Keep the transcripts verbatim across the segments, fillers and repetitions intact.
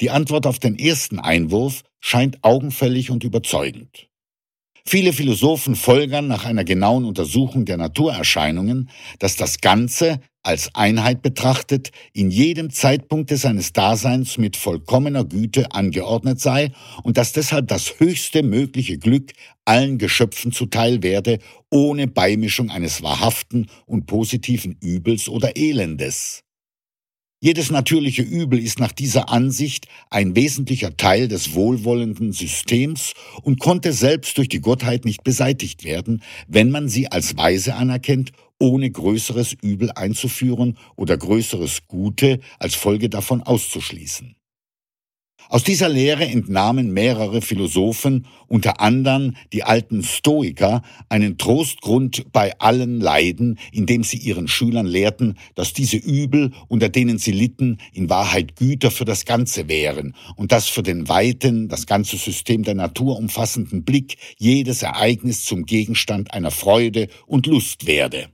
Die Antwort auf den ersten Einwurf scheint augenfällig und überzeugend. Viele Philosophen folgern nach einer genauen Untersuchung der Naturerscheinungen, dass das Ganze als Einheit betrachtet in jedem Zeitpunkt seines Daseins mit vollkommener Güte angeordnet sei und dass deshalb das höchste mögliche Glück allen Geschöpfen zuteil werde, ohne Beimischung eines wahrhaften und positiven Übels oder Elendes. Jedes natürliche Übel ist nach dieser Ansicht ein wesentlicher Teil des wohlwollenden Systems und konnte selbst durch die Gottheit nicht beseitigt werden, wenn man sie als weise anerkennt, ohne größeres Übel einzuführen oder größeres Gute als Folge davon auszuschließen. Aus dieser Lehre entnahmen mehrere Philosophen, unter anderem die alten Stoiker, einen Trostgrund bei allen Leiden, indem sie ihren Schülern lehrten, dass diese Übel, unter denen sie litten, in Wahrheit Güter für das Ganze wären und dass für den weiten, das ganze System der Natur umfassenden Blick jedes Ereignis zum Gegenstand einer Freude und Lust werde.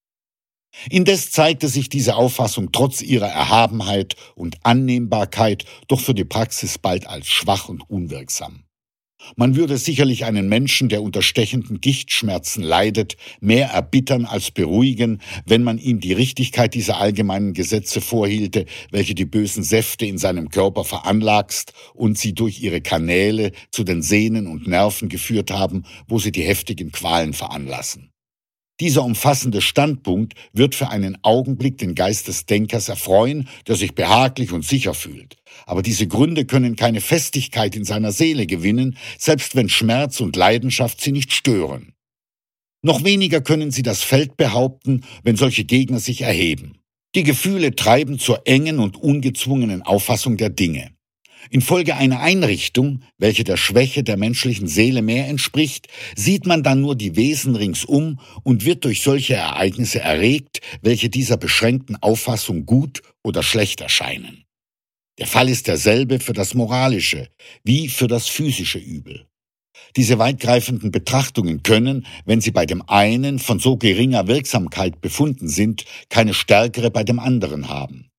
Indes zeigte sich diese Auffassung trotz ihrer Erhabenheit und Annehmbarkeit doch für die Praxis bald als schwach und unwirksam. Man würde sicherlich einen Menschen, der unter stechenden Gichtschmerzen leidet, mehr erbittern als beruhigen, wenn man ihm die Richtigkeit dieser allgemeinen Gesetze vorhielte, welche die bösen Säfte in seinem Körper veranlagst und sie durch ihre Kanäle zu den Sehnen und Nerven geführt haben, wo sie die heftigen Qualen veranlassen. Dieser umfassende Standpunkt wird für einen Augenblick den Geist des Denkers erfreuen, der sich behaglich und sicher fühlt. Aber diese Gründe können keine Festigkeit in seiner Seele gewinnen, selbst wenn Schmerz und Leidenschaft sie nicht stören. Noch weniger können sie das Feld behaupten, wenn solche Gegner sich erheben. Die Gefühle treiben zur engen und ungezwungenen Auffassung der Dinge. Infolge einer Einrichtung, welche der Schwäche der menschlichen Seele mehr entspricht, sieht man dann nur die Wesen ringsum und wird durch solche Ereignisse erregt, welche dieser beschränkten Auffassung gut oder schlecht erscheinen. Der Fall ist derselbe für das moralische wie für das physische Übel. Diese weitgreifenden Betrachtungen können, wenn sie bei dem einen von so geringer Wirksamkeit befunden sind, keine stärkere bei dem anderen haben.